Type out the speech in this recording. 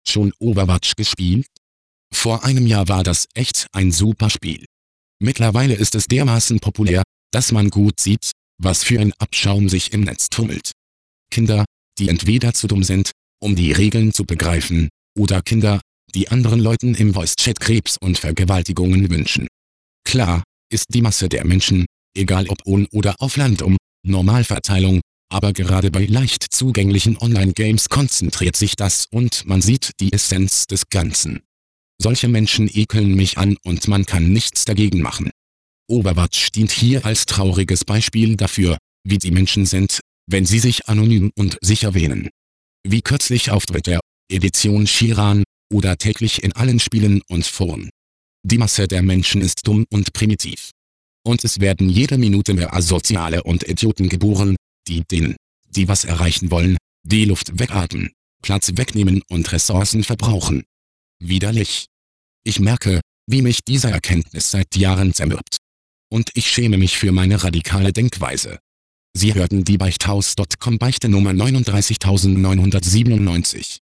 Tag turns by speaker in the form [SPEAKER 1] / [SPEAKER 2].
[SPEAKER 1] schon Overwatch gespielt? Vor einem Jahr war das echt ein super Spiel. Mittlerweile ist es dermaßen populär, dass man gut sieht, was für ein Abschaum sich im Netz tummelt. Kinder, die entweder zu dumm sind, um die Regeln zu begreifen, oder Kinder, die anderen Leuten im Voice-Chat Krebs und Vergewaltigungen wünschen. Klar, ist die Masse der Menschen, egal ob on- oder auf Land Normalverteilung, aber gerade bei leicht zugänglichen Online-Games konzentriert sich das und man sieht die Essenz des Ganzen. Solche Menschen ekeln mich an und man kann nichts dagegen machen. Overwatch dient hier als trauriges Beispiel dafür, wie die Menschen sind, wenn sie sich anonym und sicher wähnen. Wie kürzlich auf Twitter, Edition Shiran, oder täglich in allen Spielen und Foren. Die Masse der Menschen ist dumm und primitiv. Und es werden jede Minute mehr Asoziale und Idioten geboren, die was erreichen wollen, die Luft wegatmen, Platz wegnehmen und Ressourcen verbrauchen. Widerlich. Ich merke, wie mich diese Erkenntnis seit Jahren zermürbt. Und ich schäme mich für meine radikale Denkweise. Sie hörten die Beichthaus.com Beichte Nummer 39997.